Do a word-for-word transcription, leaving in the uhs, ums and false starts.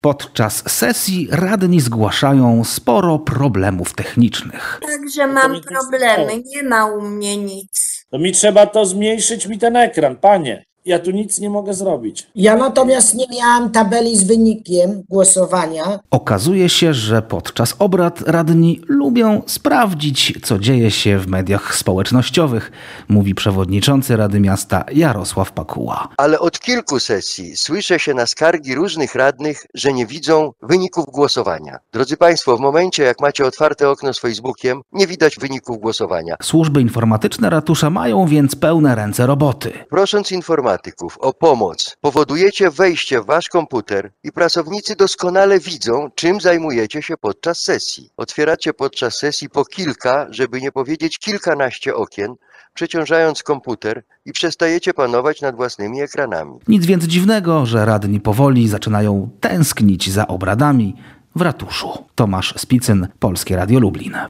Podczas sesji radni zgłaszają sporo problemów technicznych. Także mam problemy, nie ma u mnie nic. To mi trzeba to zmniejszyć, mi ten ekran, panie. Ja tu nic nie mogę zrobić. Ja natomiast nie miałam tabeli z wynikiem głosowania. Okazuje się, że podczas obrad radni lubią sprawdzić, co dzieje się w mediach społecznościowych, mówi przewodniczący Rady Miasta Jarosław Pakuła. Ale od kilku sesji słyszę się na skargi różnych radnych, że nie widzą wyników głosowania. Drodzy Państwo, w momencie jak macie otwarte okno z Facebookiem, nie widać wyników głosowania. Służby informatyczne ratusza mają więc pełne ręce roboty. Prosząc informatyków o pomoc, powodujecie wejście w wasz komputer i pracownicy doskonale widzą, czym zajmujecie się podczas sesji. Otwieracie podczas sesji po kilka, żeby nie powiedzieć kilkanaście okien, przeciążając komputer i przestajecie panować nad własnymi ekranami. Nic więc dziwnego, że radni powoli zaczynają tęsknić za obradami w ratuszu. Tomasz Spicyn, Polskie Radio Lublin.